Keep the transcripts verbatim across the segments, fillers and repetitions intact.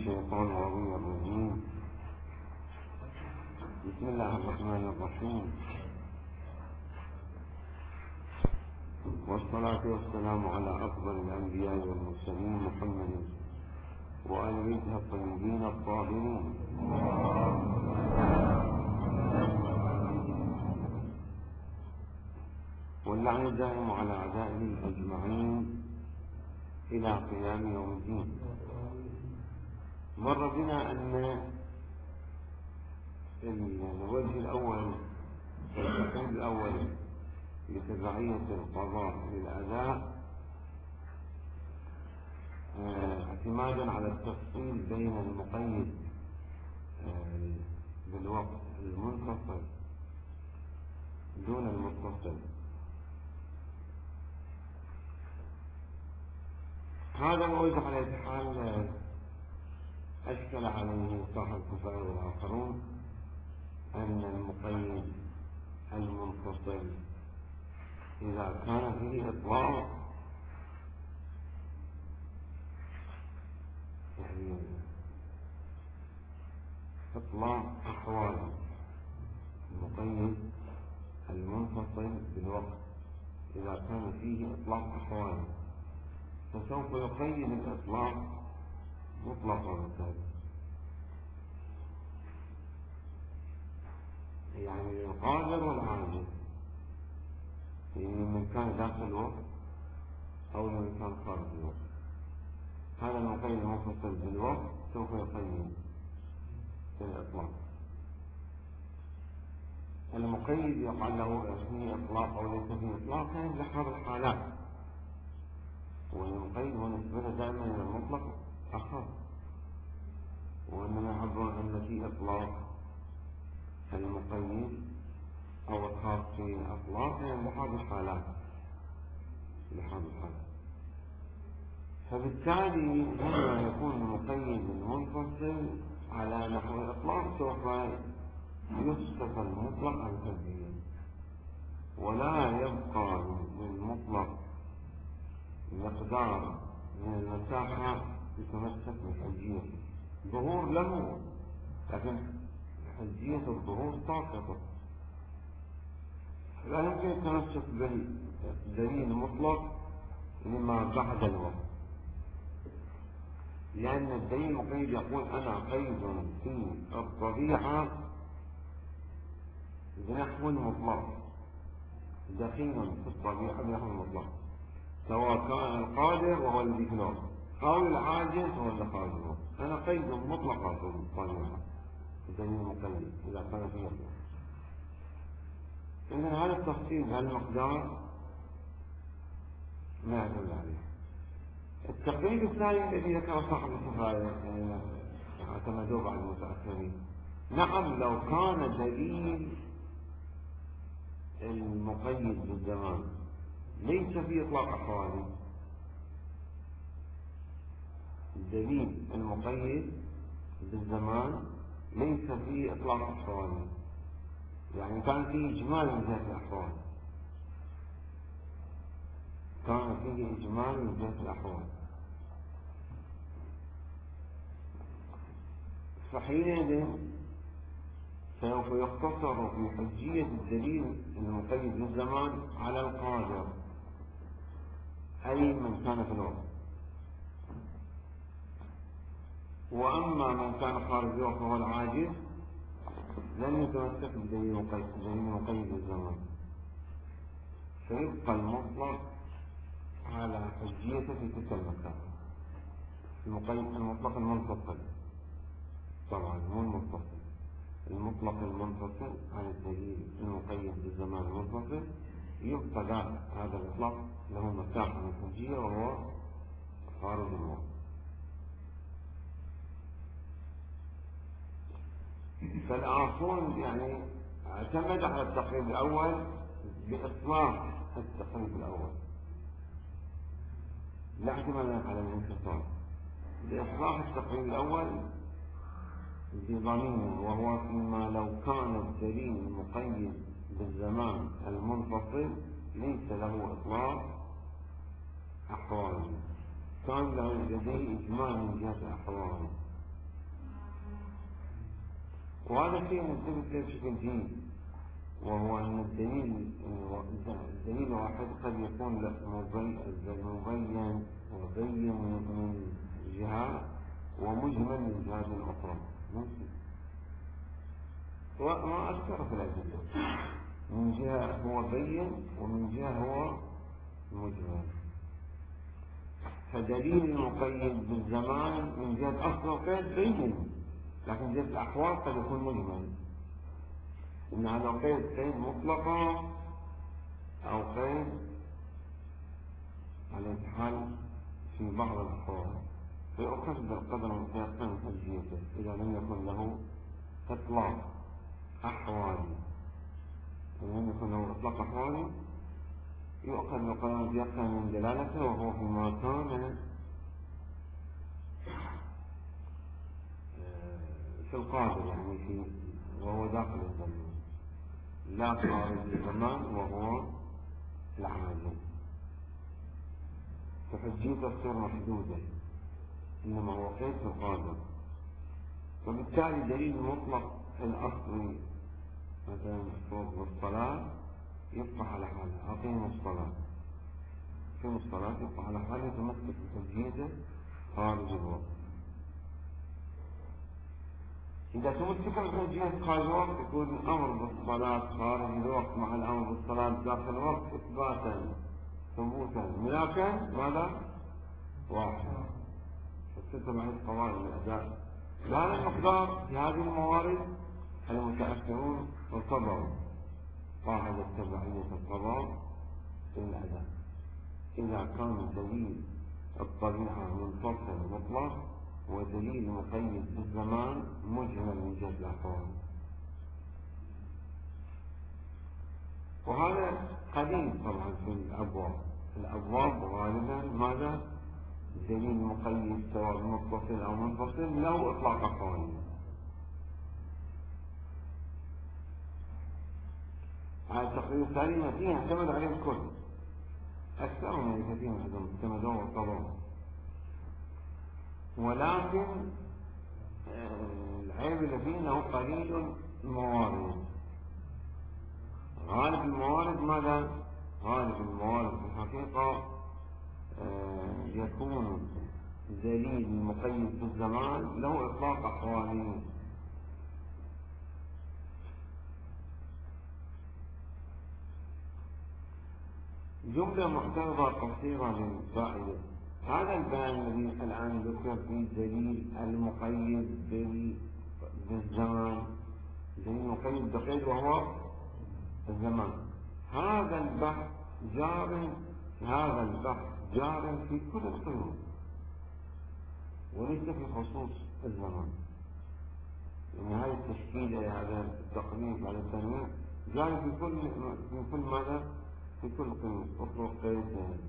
الشيطان الرجيم. بسم الله الرحمن الرحيم، والصلاة والسلام على أفضل الأنبياء والمرسلين محمد وآل بيته الطيبين الطاهرين. واللعن الدائم على أعدائه أجمعين إلى قيام يوم الدين. مر بنا أن الوجه الأول التقسيم الأول لتبعية القضاء للأداء اعتمادا على التفصيل بين المقيد بالوقت المنفصل دون المتصل. هذا الوجه على الحال أشكل عليه صاحب الكفاية والآخرون أن المقيد المنفصل إذا كان فيه إطلاق يعني إطلاق أحوال المقيد المنفصل بالوقت إذا كان فيه إطلاق أحوال فسوف يقيد الإطلاق مطلقا يعني القادر والعاجز من كان داخل الوقت أو من كان خارج الوقت. هذا المقيد المنفصل بالوقت سوف يقيد الإطلاق. المقيد يقال له فيه إطلاق أو ليس فيه إطلاق لحظ الحالات، والمقيد هو نسبته دائما إلى المطلق أخف، وإنما يعبرون أن فيه إطلاق المقيد أو الخاص في أطلاق لحظ الحالات لحظ الحالات. فبالتالي لما يكون المقيد المنفصل على نحو الإطلاق سوف يسقط المطلق عن تنفيذه، ولا يبقى للمطلق مقدار من المساحة يتمسك بحجيته. ظهور له لكن حجية الظهور ساقطة، لا يمكن التمسك بالدليل المطلق لما بعد الوقت، لأن الدليل المقيد يقول أنا قيد في الطبيعة بنحو المطلق، دخيل في الطبيعة بنحو المطلق، سواء كان القادر وهو الذي في الوقت أو العاجز هو اللي خارج الوقت. أنا قيد مطلقة في الطبيعة الدليل المقيد إذا كان فيه مطلق. إذن هذا التفصيل هالمقدار ما يدل عليه. التقييد الثاني الذي ذكر صاحب الكفاية اعتمدوه بعد المتأخرين، نعم لو كان دليل المقيد بالزمان ليس فيه إطلاق أحوالي، الدليل المقيد بالزمان ليس فيه إطلاق أحوالي، يعني كان فيه إجمال من جهة الأحوال كان فيه إجمال من جهة الأحوال فحينئذ سوف يقتصر في حجية الدليل المقيد بالزمان على القادر أي من كان في الوقت، وأما من كان خارج الوقت وهو العاجز لن يتمسك بدليل المقيد بالزمان، فيبقى المطلق على حجيته في تلك المكان. المقيد المطلق المنفصل طبعا مو المتصل، المطلق المنفصل عن الدليل المقيد بالزمان المنفصل يبقى هذا الإطلاق له مساحة من الحجية وهو خارج الوقت. فالآخرون يعني اعتمد على التقريب الأول بإطلاق التقريب الأول، لا اعتمادا على الانفصال، بإطلاق التقريب الأول بضمينه، وهو فيما لو كان الدليل المقيد بالزمان المنفصل ليس له إطلاق أحوال، كان له لديه إجمال من جهة الأحوال، وهذا شيء ننتبه له بشكل جيد، وهو أن الدليل الدليل الواحد قد يكون مبين وبين من جهة ومجمل من جهة أخرى ممكن، وما أكثر في الأدلة، من جهة هو بين ومن جهة هو مجمل. فدليل المقيد بالزمان من جهة أصل القيد بين، لكن جهة الأحوال قد يكون مجمل، إن هذا قيد قيد مطلقة أو قيد على الانتحال في بعض الأحوال، فيؤخذ بالقدر المتيقن من حجيته إذا لم يكن له إطلاق أحوالي. إذا لم يكن له إطلاق أحوالي يؤخذ بالقدر المتيقن من دلالته، وهو فيما كان في القادر، يعني في وهو داخل الزمان، لا خارج الزمان وهو العاجل، فحجيته تصير محدودة، إنما هو قيد في القادر. وبالتالي دليل مطلق الأصلي مثلا صوت الصلاة يبقى على حاله، أقيموا الصلاة، أقيموا الصلاة يبقى على حاله، يتمسك بحجيته خارج الوقت. إذا تمسك بحجيته خارج الوقت يكون الأمر بالصلاة خارج الوقت مع الأمر بالصلاة داخل الوقت إثباتا ثبوتا ملاكا ماذا؟ واحد. فالستة معي قواعد الأداء بهذا المقدار في هذه الموارد المتأخرون ارتضوا قاعدة تبعية القضاء في الأداء إذا كان دليل الطبيعة منفصل مطلق ودليل مقيد بالزمان مجمل من جهة الأحوال. وهذا قليل طبعا في الأبواب، الأبواب غالبا ماذا؟ دليل مقيد سواء متصل أو منفصل له إطلاق أحوال. هذا التقرير الثاني ما فيه اعتمد عليه الكل، أكثر من الكثير من اعتمدوه وارتضوه، ولكن العيب اللي فيه أنه قليل الموارد. غالب الموارد ماذا؟ غالب الموارد في الحقيقة يكون دليل مقيد بالزمان له إطلاق أحوالي. جملة معترضة قصيرة للفائدة. هذا البيان الذي الآن ذكر فيه دليل المقيد بالزمان، دليل مقيد بقيد وهو الزمان، هذا البحث جار هذا البحث جار في كل القيود وليس في خصوص الزمان. يعني هذه التشكيلة، هذا التقريب، هذا التنويع جار في كل في كل ماذا؟ في كل قيود. اطلق قيد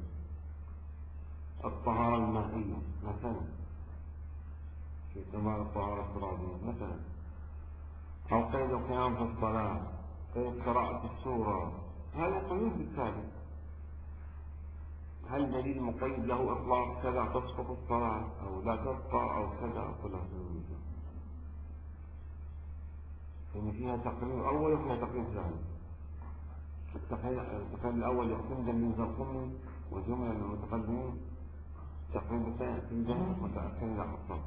الطهارة المائية مثلا في كمال الطهارة الترابية مثلا، أو قيد القيام في الصلاة، قيد قراءة السورة، هذه قيود بالتالي. هل دليل مقيد له إطلاق كذا تسقط الصلاة أو لا تبقى أو كذا كلها سنوية، يعني فيها تقرير أول وفيها تقرير ثاني. التقرير الأول يقسم دليل زرقمي وجملة من المتقدمين، التقرير الثاني يقسم متأخرين أصلا.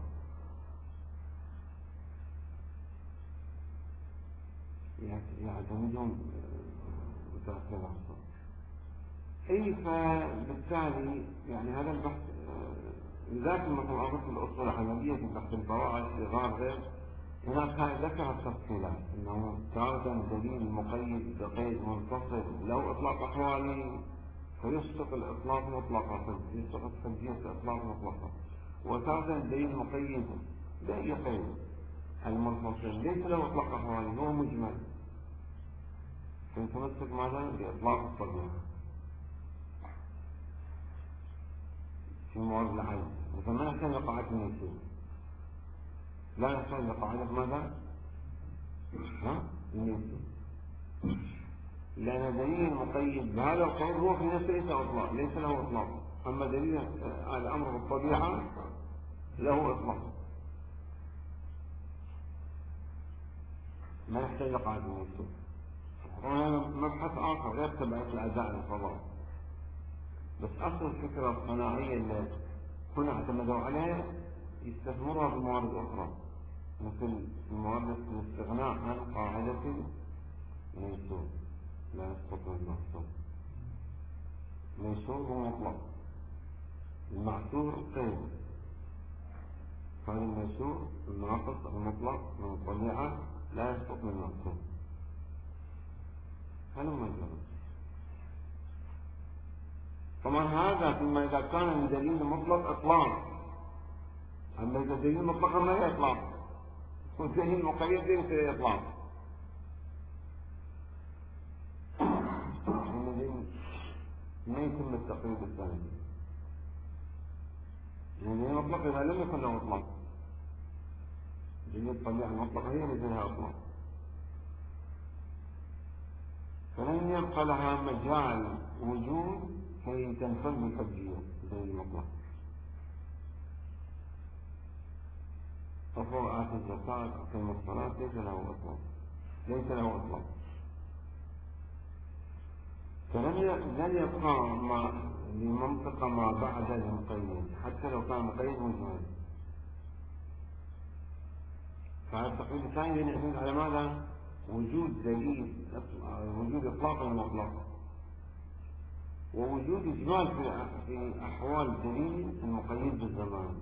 يعتمدون متأخرين أصلا. أي فبالتالي يعني هذا البحث لذلك مثلا أردت الأصول العملية في بحث الفواعد في غار غير هناك ذكر التفصيلات أنه تارة دليل مقيد بقيد منفصل له إطلاق أحوالي فيسقط الإطلاق مطلقا، يسقط حجية الإطلاق مطلقا، وتارة دليل مقيد بأي قيد المنفصل ليس له إطلاق أحوالي هو مجمل فيتمسك ماذا؟ بإطلاق الطبيعة في موارد العين. مثلا ما نحتاج لقاعدة النيسين، لا نحتاج لقاعدة ماذا؟ ها؟ النيسين، لأن دليل مقيد بهذا القول هو في نفسه ليس إطلاق، ليس له إطلاق، أما دليل الأمر بالطبيعة له إطلاق. ما يحتاج لقاعدة الميسور. طبعا هذا مبحث آخر غير تبعية الأداء للقضاء، بس أصل الفكرة الصناعية اللي هنا اعتمدوا عليها يستثمرها بموارد أخرى، مثل الموارد الاستغناء عن قاعدة الميسور. لا يسقط المحصور. الميسور هو مطلق، المعسور قيد. هذا الميسور الناقص المطلق من الطبيعة لا يسقط من المعسور. هذا ما يجرب. طبعا هذا فيما إذا كان الدليل مطلق إطلاق، أما إذا الدليل مطلق ما هي إطلاق، والدليل مقيد ليس إطلاق. ما يتم التقييد الثاني، يعني مطلق إذا لم يكن له إطلاق. دليل الطبيعة المطلقة هي التي لها إطلاق، فلن يبقى لها مجال وجود كي تنفذ بالحجية دليل المطلق. تفرض آتي الزكاة أقيم الصلاة ليس له إطلاق، ليس له إطلاق. فلن يبقى ما لمنطقة ما بعد المقيد حتى لو كان مقيد مجمل. فالتقييد الثاني يعتمد على ماذا؟ وجود دليل، وجود إطلاق المطلق، ووجود إجمال في أحوال الدليل المقيد بالزمان.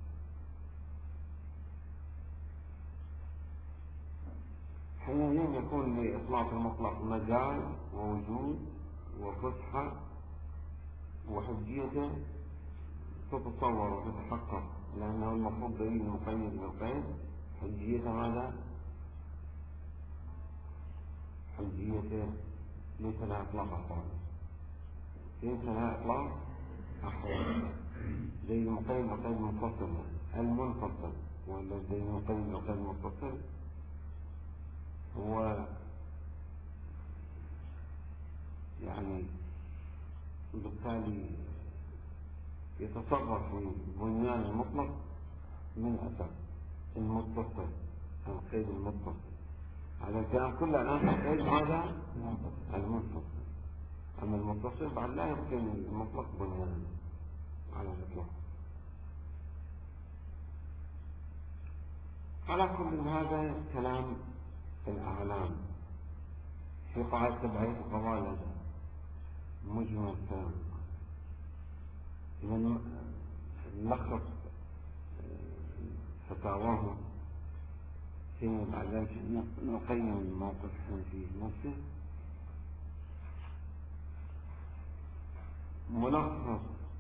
حينئذ يكون لإطلاق المطلق مجال ووجود وفتحة، وحجيته تتصور وتتحقق، لأنه المفروض دليل المقيد بالقيد حجيته ماذا؟ حجيته ليس لها إطلاق أحوال، ليس لها إطلاق أحوال. دليل المقيد بالقيد منفصل المنفصل، ولا دليل المقيد بالقيد المتصل هو يعني بالتالي يتصرف في بنيان المطلق من أساس المتصل، القيد المتصل. على الكلام كله الآن القيد هذا المنفصل، أما المتصل بعد لا يمكن المطلق بنيان على الإطلاق. على كل هذا كلام الأعلام في قاعدة تبعية القضاء مجمل كلام. إذا نلخص فتاواهم في بعد ذلك نقيم الموقف في نفسه. ملخص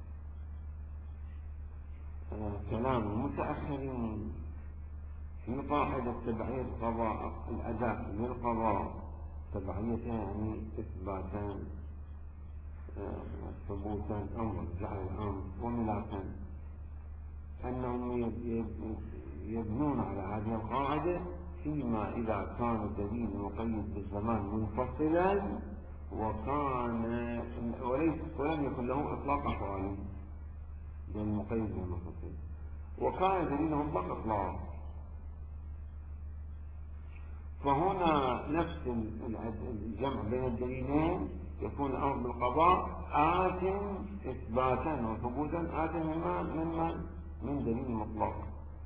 كلام المتأخرين في قاعدة تبعية القضاء الأداء للقضاء، تبعيته يعني إثباتان ثبوتا أمر جعل الأمر وملاكا، أنهم يبنون على هذه القاعدة فيما إذا كان الدليل المقيد بالزمان منفصلا وكان وليس ولم يكن له إطلاق أحوالي بين المقيد بالمنفصل، وكان دليله مطلق إطلاق. فهنا نفس الجمع بين الدليلين يكون الأمر بالقضاء آت إثباتا وثبوتا، آت مما مما من دليل مطلق.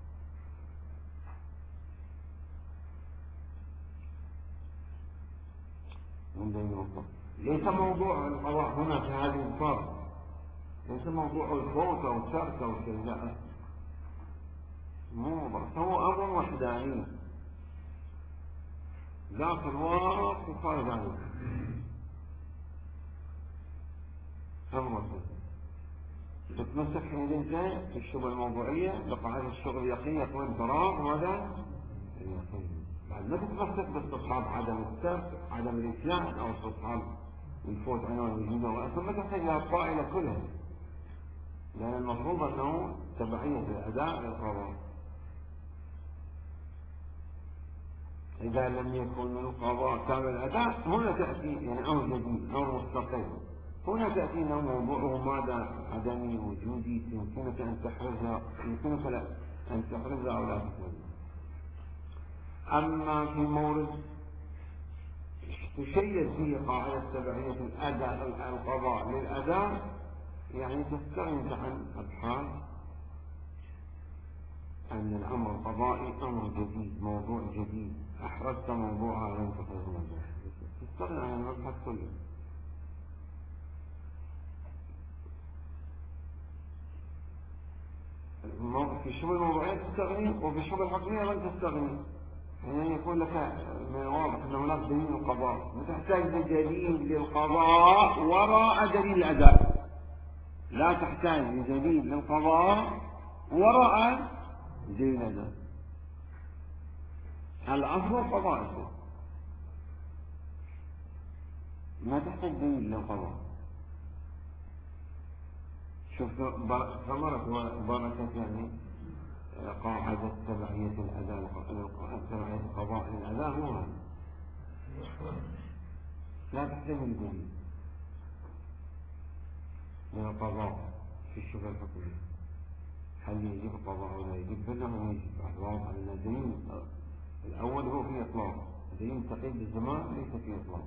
من دليل مطلق. ليس موضوع القضاء هنا في هذه الفرق، ليس موضوع الفوت أو الترك أو شيء، لا، مو هو أمر وحداني داخل الوقت وخارج عنه. أمر تتمسك حين انت في الشغل الموضوعية بقاعدة الشغل اليقين يكون الفراغ ماذا؟ اليقين. بعد ما تتمسك باستصحاب عدم الترك، عدم الإتيان أو استصحاب الفوت عنوان الوجود، ثم تحتاج إلى الطائلة كلها، لأن المفروض أنه تبعية الأداء للقضاء. إذا لم يكن القضاء تابع الأداء هنا تأتي يعني أمر جديد، أمر مستقل. هنا تأتي أنه موضوعه ماذا؟ عدمي وجودي، يمكنك أن تحرزها، يمكنك لا أن تحرزها أو لا تحرزها. أما في مورد تشيد فيه قاعدة تبعية الأداء القضاء للأداء، يعني تستغني عن أبحاث أن الأمر القضائي أمر جديد، موضوع جديد، أحرزت موضوعها لن تخرج موضوع، تستغني عن المبحث كله. في الشبه الموضوعية تستغني، وفي الشبه الحكمية لن تستغني. يعني يكون لك من الواضح أن هناك دليل القضاء، تحتاج لدليل للقضاء وراء دليل الأداء، لا تحتاج لدليل للقضاء وراء دليل الأداء. الأصل القضاء، ما تحتاج دليل للقضاء. شوف ثمرة بركة يعني قاعدة تبعية الأداء، تبعية القضاء للأداء هو هذا، لا تحتاج دليل من القضاء في الشبه الحكمي، هل يجب القضاء ولا يجب؟ بينما يجب. الواضح أن الدليل الأول هو في إطلاق، دليل تقييد الزمان ليس في إطلاق.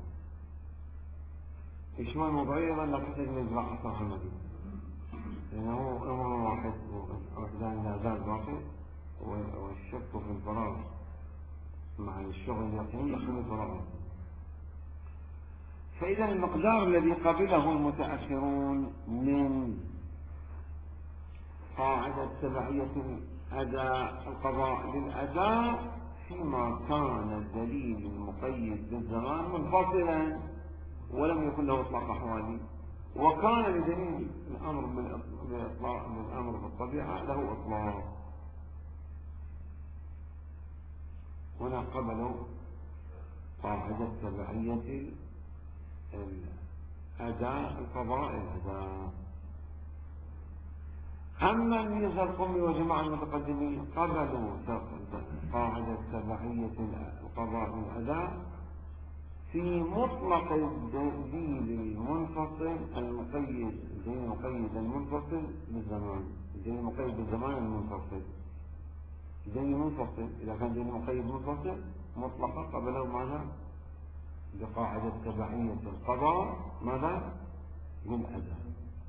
في الشبه الموضوعية لا تحتاج لإجراء أصلا عملي، لأنه أمر واحد وإحدى الأداء باقي، والشك في الفراغ مع الشغل اليقيني يكون الفراغ. فإذا المقدار الذي قبله المتأخرون من قاعدة تبعية الأداء القضاء للأداء فيما كان الدليل المقيد بالزمان منفصلا ولم يكن له إطلاق أحوالي، وكان لدليل الأمر بالأمر بالطبيعة له إطلاق. هنا قبلوا قاعدة تبعية الأداء القضاء الأداء. أما الميزة القومي وجماعة المتقدمين قبلوا قاعدة تبعية القضاء الأداء في مطلق الدليل المنفصل المقيد، الدليل المقيد المنفصل بالزمان، الدليل المقيد بالزمان المنفصل، دليل منفصل. إذا كان دليل مقيد منفصل مطلقة قبله ماذا؟ بقاعدة تبعية القضاء ماذا؟ للأداء.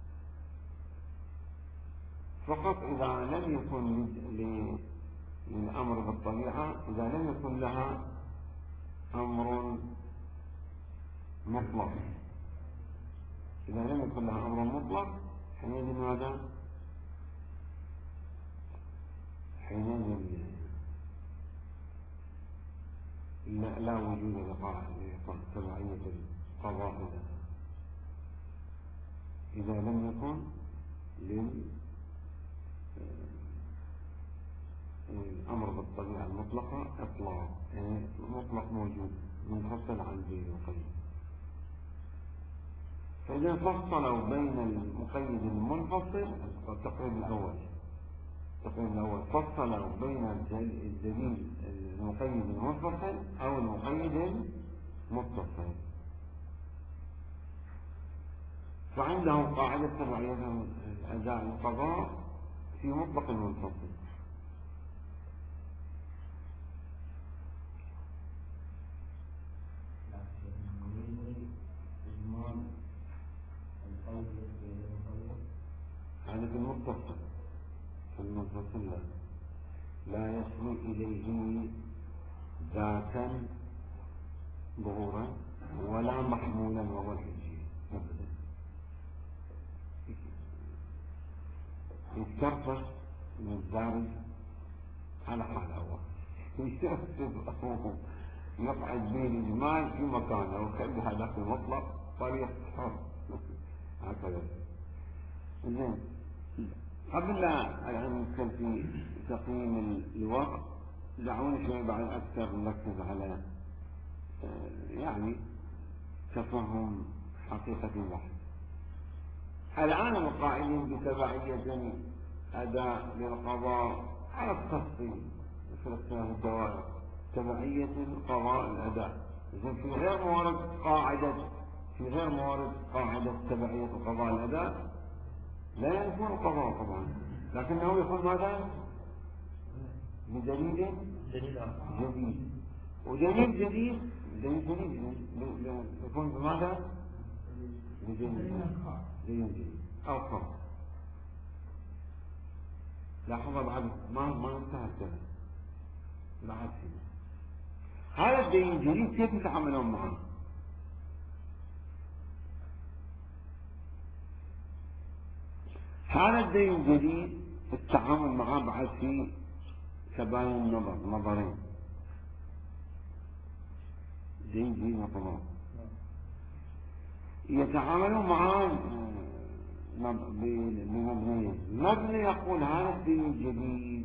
فقط إذا لم يكن للأمر بالطبيعة، إذا لم يكن لها أمر مطلق، إذا لم يكن لها أمر مطلق حينئذ ماذا؟ حينئذ لا, لا وجود لقاعدة تبعية القضاء إذا لم يكن للأمر بالطبيعة المطلقة إطلاق، يعني مطلق موجود منفصل عن دليل المقيد. فإذا فصلوا بين المقيد المنفصل، التقريب الأول التقريب الأول فصلوا بين الدليل المقيد المنفصل أو المقيد المتصل، فعندهم قاعدة تبعية أداء القضاء في مطلق المنفصل. يعني في المتصل، في المنفصل لا, لا يصل إليه ذاتا ظهورا ولا محمولا وهو الحجية أبدا، يتكرفس من الزارج على حال أول يقعد بين الجمال في مكانه وخلي هذاك المطلق طريق حر هكذا. زين، قبل لا يعني ندخل في تقييم الوقت دعوني شوي بعد أكثر نركز على يعني تفهم حقيقة البحث. الآن القائلين بتبعية أداء للقضاء على التفصيل في الاختلاف الدوائر، تبعية القضاء الأداء، إذن في غير موارد قاعدة في غير موارد قاعدة تبعية القضاء الأداء لا يكون القضاء طبعا، لكنه يكون ماذا؟ بدليل جديد. ودليل جديد دليل جديد يكون بماذا؟ بدليل جديد أو خاص. لاحظوا بعد ما ما انتهى الكلام بعد فيه. هذا الدليل الجديد كيف يتعاملون معه؟ هذا الدليل الجديد التعامل معه بعد في تباين النظر نظرين. دليل جديد وقضاء يتعاملون معه بمبنيين. مبني يقول هذا الدليل الجديد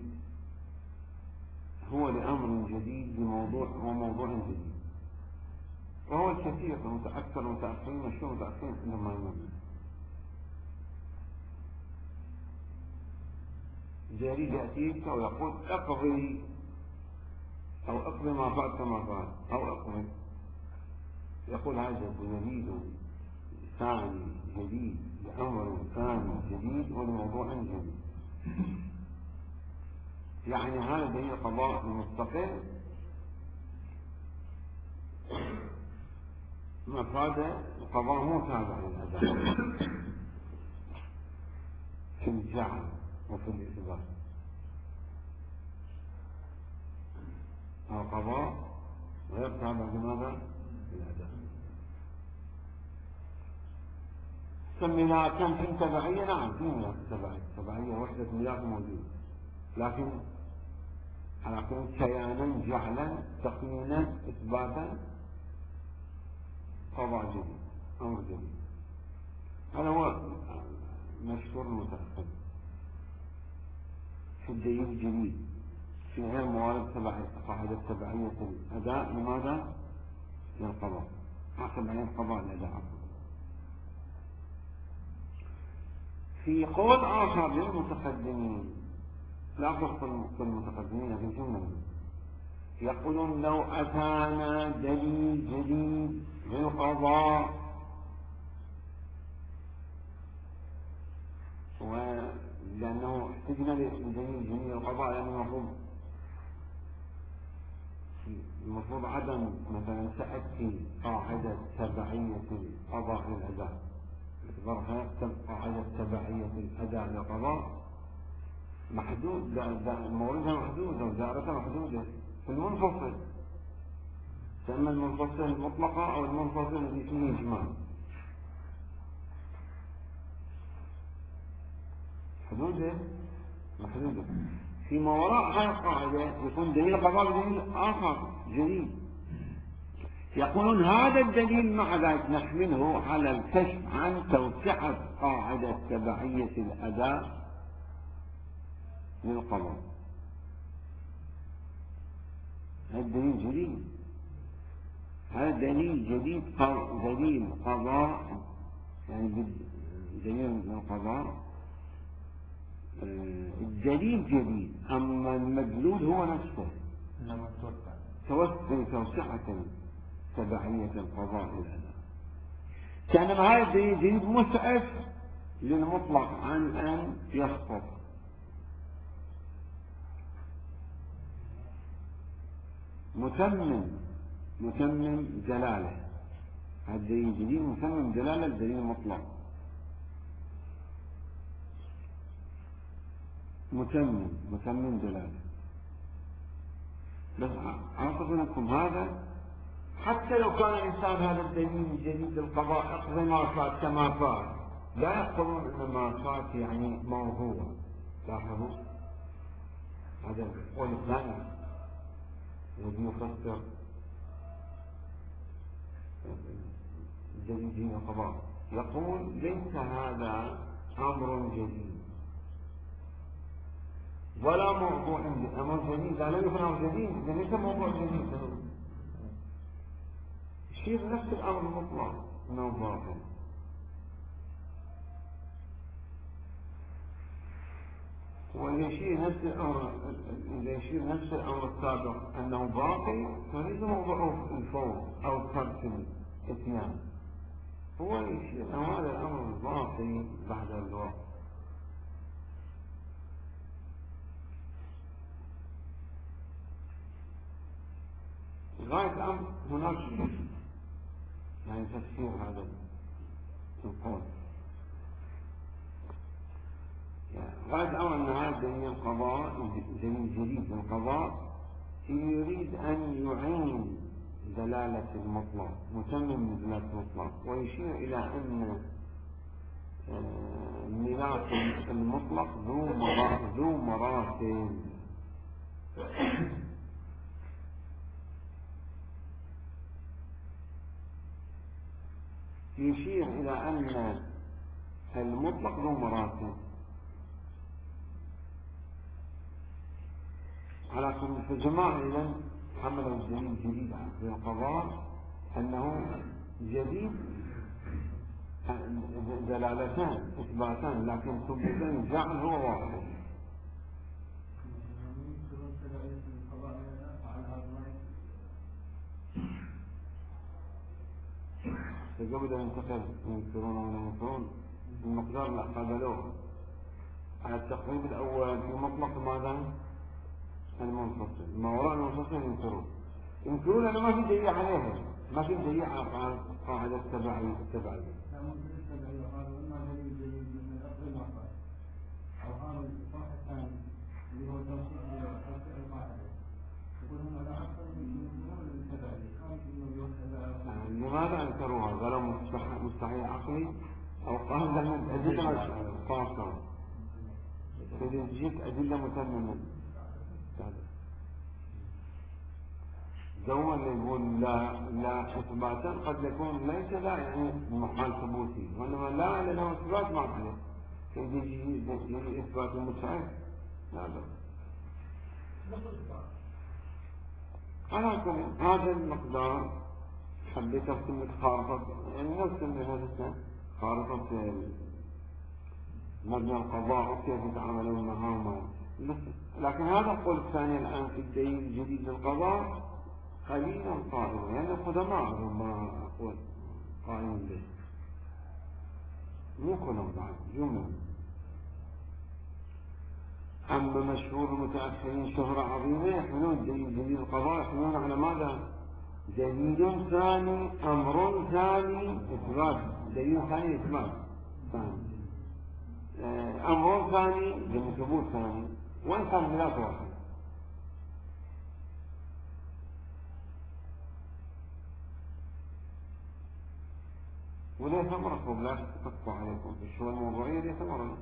هو لأمر جديد بموضوع وموضوع جديد، وهو الكثير المتأثر المتأخرين مشهور متأخرين عندما يمنع جريد يأتيك ويقول اقضي أو اقضي ما فات كما فات أو اقضي، يقول هذا جديد ثاني جديد لأمر ثاني جديد ولموضوع جديد. يعني هذا دليل قضاء مستقل مفاد القضاء مو تابع للأداء في الجعل وفي الإثبات. القضاء غير تابع لماذا؟ للأداء. سميناها كم في تبعية؟ نعم في ملاك تبعية، تبعية وحدة ملاك موجودة، لكن على كل كيانا جعلا تقنينا إثباتا قضاء جديد أمر جديد. هذا هو مشهور المتأخر في الدليل الجديد في غير موارد تبعية قاعدة تبعية الأداء لماذا؟ للقضاء، عقب عن القضاء الأداء. في قول آخر للمتقدمين لا تخطر المتقدمين في الجملة يقولون لو أتانا دليل جديد للقضاء ولأنه احتجنا لدليل جديد للقضاء لأنه المفروض المفروض عدم مثلا تأتي قاعدة تبعية القضاء للأداء، إصدارها قاعدة تبعية الأداء للقضاء محدود، موردها محدودة ودائرتها محدودة في المنفصل، سمى المنفصل المطلقة أو المنفصل الذي فيه إجماع. حدوده محدودة. فيما وراء هذه القاعدة يكون دليل قضاء بدليل آخر جديد. يقولون هذا الدليل مع ذلك نحمله على الكشف عن توسعة قاعدة تبعية الأداء للقضاء. هذا الدليل جديد، هذا دليل جديد دليل قضاء يعني دليل القضاء الدليل جديد، أما المدلول هو نفسه توسع توسعة تبعية القضاء للأداء. كأنما هذا الدليل جديد مسعف للمطلق عن أن يسقط. متمم متمم دلالة، هذا الدليل الجديد متمم دلالة الدليل المطلق، متمم متمم دلالة. بس أعتقد لكم هذا حتى لو كان الإنسان هذا الدليل الجديد للقضاء اقضي ما فات كما فات، لا يقولون أن ما فات يعني موضوع. لاحظوا هذا القول الثاني الذي يفسر الدليل الجديد للقضاء، يقول ليس هذا أمر جديد ولا موضوع أمر جديد، لا يكون أمر جديد ليس موضوع جديد، يشير نفس الأمر المطلق أنه باطل. ويشير نفس الأمر إذا يشير نفس الأمر السابق أنه باطل فليس موضوع الفوز أو ترك الإتيان، هو يشير أن هذا الأمر الباطل بعد الوقت. غاية الأمر هناك يعني تفسير هذا القول. يعني غاية الأمر أن هذا دليل القضاء، دليل جديد للقضاء يريد أن يعين دلالة المطلق، متمم دلالة المطلق، ويشير إلى أن ميراث المطلق ذو مراتب. يشير إلى أن المطلق ذو مراتب، على كل فالجماعة إذن حملوا الدليل الجديد في القضاء أنه جديد دلالتان إثباتان، لكن ثبوتان جعل هو واحد. فقبل أن ينتقل ينكرون ولا ينكرون المقدار اللي قابلوه على التقريب الأول في مطلق ماذا؟ المنفصل. ما وراء المنفصل ينكرون ينكرون أنه ما في دليل عليها، ما في دليل على قاعدة التبعية التبعية. لماذا انكروها؟ قالوا مستحيل عقلي، أو قال لهم أدلة قاصرة، إذا جيت أدلة متممة دوما يقول لا لا إثباتا قد يكون ليس لا يعني محال ثبوتي، وإنما لا لأنه إثبات معقلي، إذا يجي إثبات المستحيل لا لا. على كل هذا المقدار حبيت أرسم خارطة، يعني نرسم هذا خارطة مبنى القضاء وكيف يتعاملون معه. لكن هذا القول الثاني الآن في الدليل الجديد للقضاء قليلا قائما، يعني القدماء هم أقول قائمين به، مو كلهم بعد جملة. أما مشهور المتأخرين شهرة عظيمة يحملون دليل جديد القضاء، يحملون على ماذا؟ دليل ثاني، أمر ثاني، إثبات، دليل ثاني إثبات ثاني، أمر ثاني دليل ثبوت ثاني، وإن كان بذات واحد. وليس مركب لا تقطع عليكم في الشؤون الموضوعية، ليس مركب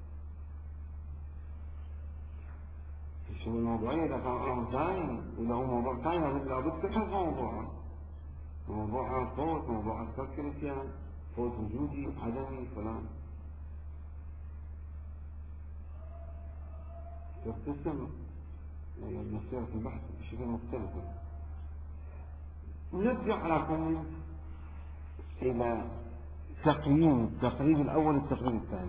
في الشؤون الموضوعية. إذا كان أمر ثاني ولا هو موضوع ثاني لابد تحفظ موضوعه، موضوع صوت، موضوع تفكير، صوت وجودي عدمي فلان، ترتسم مسيرة البحث بشكل مختلف. نرجع على كل إلى تقييم التقريب الأول والتقريب الثاني.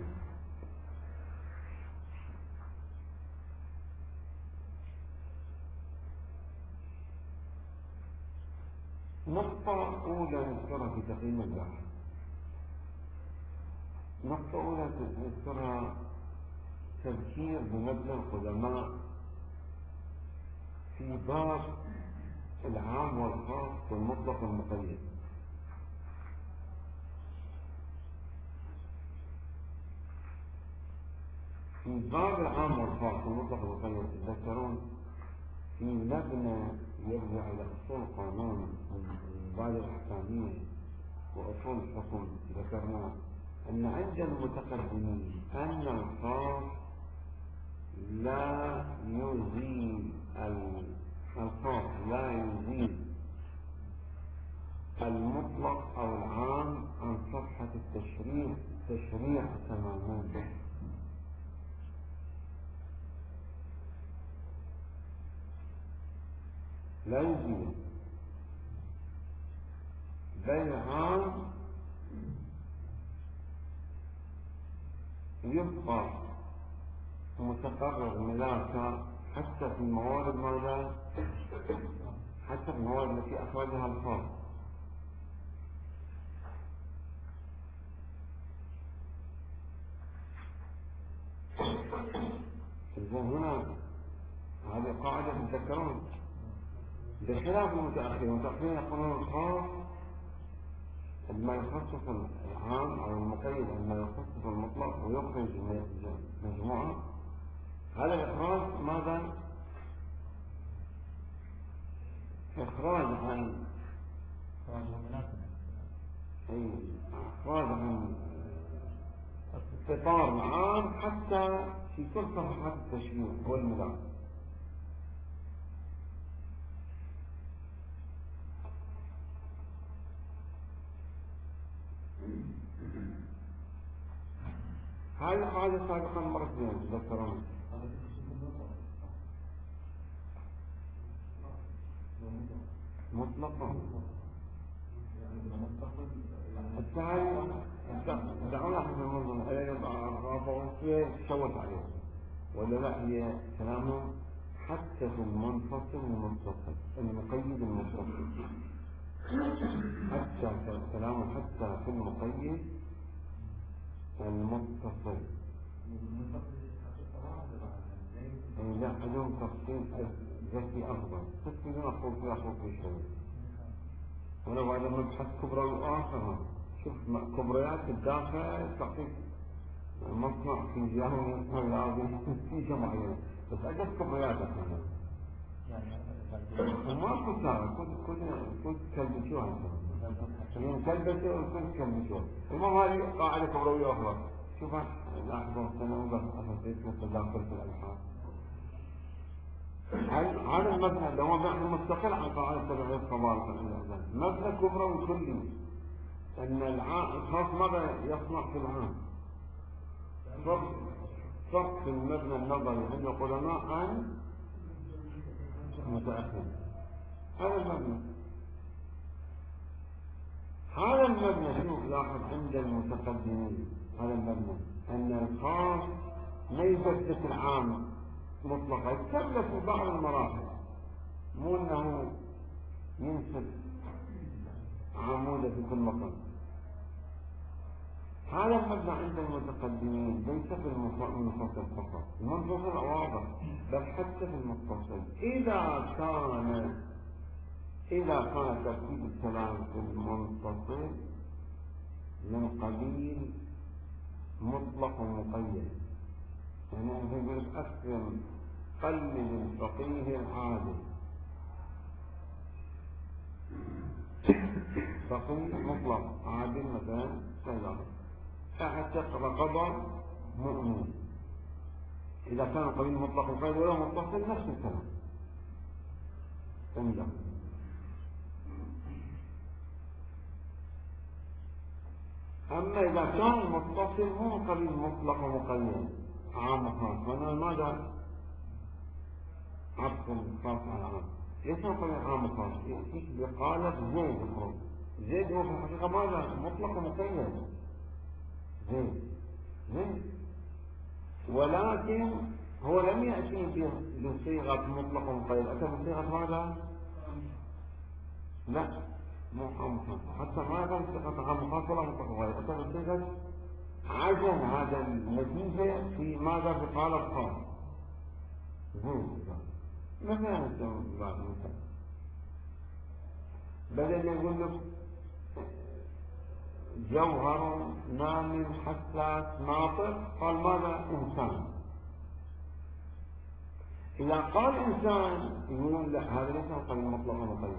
نقطة أولى نذكرها في تقييم البحث، نقطة أولى نذكرها تذكير بمبنى القدماء في باب العام والخاص والمطلق والمقيد. في باب العام والخاص والمطلق والمقيد تذكرون في مبنى يرجع إلى أصول القانون والقاعدة الأحكامية وأصول الحكم، ذكرنا أن عند المتقدمين أن الخاص لا يزيل الخاص لا يزيل المطلق أو العام عن صفحة التشريع تشريع تماما. لا يزيل بل عام يبقى متقرر ملاكا حتى في الموارد ماذا؟ حتى في الموارد التي أخرجها الخاص. إذن هنا هذه قاعدة تذكرون بخلاف المتأخرين. المتأخرين يقولون الخاص ما يخصص العام أو المقيد ما يخصص المطلق ويخرج مجموعة. هذا الإخراج ماذا؟ إخراج عن أي إخراج عن إطار العام حتى في كل صفحات التشريع والمدار. هذه القاعدة سابقا مرتين تذكرون. مطلقا التعالي دعونا احنا ننظم عليه الرابطية تشوت عليه ولا لا؟ هي كلامه حتى في المنفصل والمتصل المقيد المتصل، حتى كلامه حتى في المقيد المتصل. لا اليوم تفصيل ذكي أفضل تفصيل أقول فيه أقول فيه شيء. وأنا بعد ما أبحث كبرى الآخر شوف كبريات الداخل تعطيك مصنع في جهة هذه في جمعية بس أجد كبرياتك هنا وما كنت كنت كنت كنت كلبشوها يعني كلبشوا وكنت كلبشوها. المهم هذه قاعدة كبروية أخرى. شوفها لاحظوا سنة وبس أساسيت مثل داخل في الألحاظ. هذا المبنى اللي هو مبنى مستقل عن قاعدة تبعية الصبارة مبنى كبروي كلي أن الخاص ماذا يصنع في العام؟ فرق في المبنى النظري عند القدماء عن المتأخر. هذا المبنى هذا المبنى شوف لاحظ عند المتقدمين هذا المبنى أن الخاص ما يثبت العام مطلقا يثبت في بعض المراحل مو أنه ينسب عمودة في كل مكان. هذا المبنى عند المتقدمين ليس في المنفصل فقط، المنفصل واضح بل حتى في المتصل. إذا كان إذا كان ترتيب الكلام في المنفصل من قبيل مطلق ومقيد، يعني أنت يقول أكرم قلد الفقيه العادل، فقيه مطلق عادل مثلا كذا، اعتق رقبة مؤمن. إذا كان قبيل مطلق ومقيد ولا متصل نفس الكلام تنجح. أما إذا كان متصل مو قبيل مطلق ومقيد عام وخاص، فأنا ماذا عطف خاص على عام؟ ليس قبيل عام وخاص، يأتيك بقالة زيد يخرج. زيد هو في الحقيقة ماذا؟ مطلق ومقيد زيد زيد، ولكن هو لم يأتي بصيغة مطلق ومقيد، أتى بصيغة ماذا؟ لا مو عام وخاص، حتى ما يقال بصيغة عام وخاص ولا مطلق ومقيد، أتى بصيغة عجن هذا النتيجة في ماذا؟ في قالب خاص زين مثلا بعض مثال بدل يقول لك جوهر نام حساس ناطق قال ماذا؟ إنسان. إذا قال إنسان يقولون لا هذا ليس قبيل مطلق ومقيد.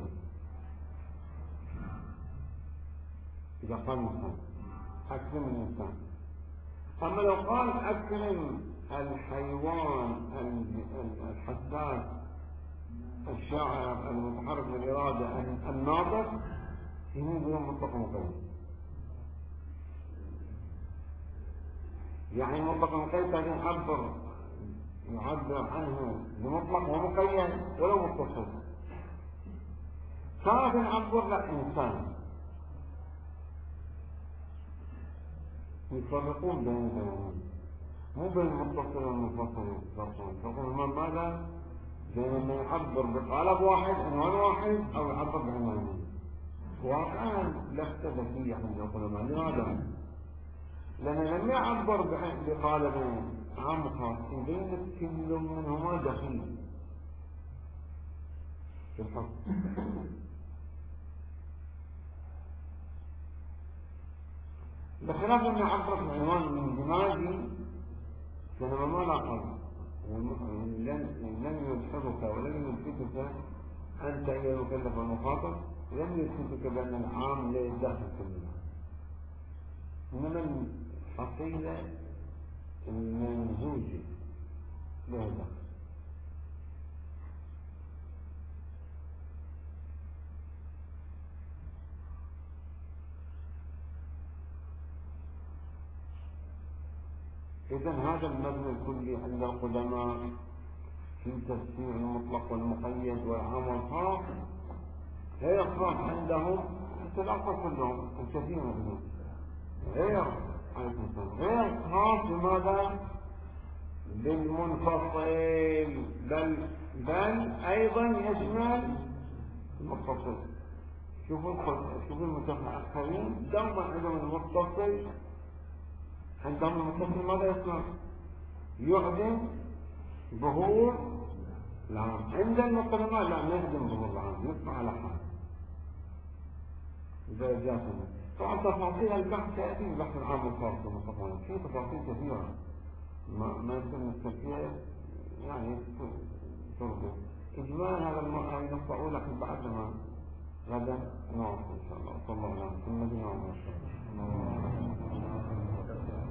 إذا قال إنسان أكرم الإنسان. أما لو قال أكرم الحيوان الحساس الشاعر المتحرك بالإرادة الناطق هنا يقولون مطلق ومقيد. يعني مطلق ومقيد هذا يعبر يعبر عنه بمطلق ومقيد ولو متصل. كان يعبر لا إنسان. يفرقون بين بينهم مو بين المتصل والمنفصل يفرقون ماذا؟ بين ما يعبر بقالب واحد عنوان واحد أو يعبر بعنوانين. واقعا لفت ذكية عند العلماء. لماذا؟ لأنه لم يعبر بقالبين عام خاص يبين كل منهما دخيل. في الحكم. بخلاف أن عبرت العنوان من دماغي فأنا ما لاحظ لم يلحظك ولم يلفتك أنت أيها المكلف والمخاطب، لم يلفتك بأن العام لا يدخل في المنهج، إنما الحصيلة المنهوجة لا دخل. إذا هذا المبنى الكلي عند القدماء في تفسير المطلق والمقيد والعام والخاص لا يخاف عندهم الثلاثة كلهم الكثير منهم غير غير خاص بماذا؟ بالمنفصل، بل بل أيضا يشمل المتصل. شوفوا شوفوا المتأخرين دوما عندهم المتصل، عندهم المتصل ماذا يصنع؟ يعدم ظهور العام. عند المقدماء لا نهدم ظهور العام، يصنع على حال درجاتنا. طبعا تفاصيل البحث تأتي بحث العام الخاص والمتطور، في تفاصيل كثيرة ما ما يمكن التفكير يعني تربط. إجمال هذا النقطة أولى في بعد ما غدا نواصل إن شاء الله. صلى الله عليه وسلم.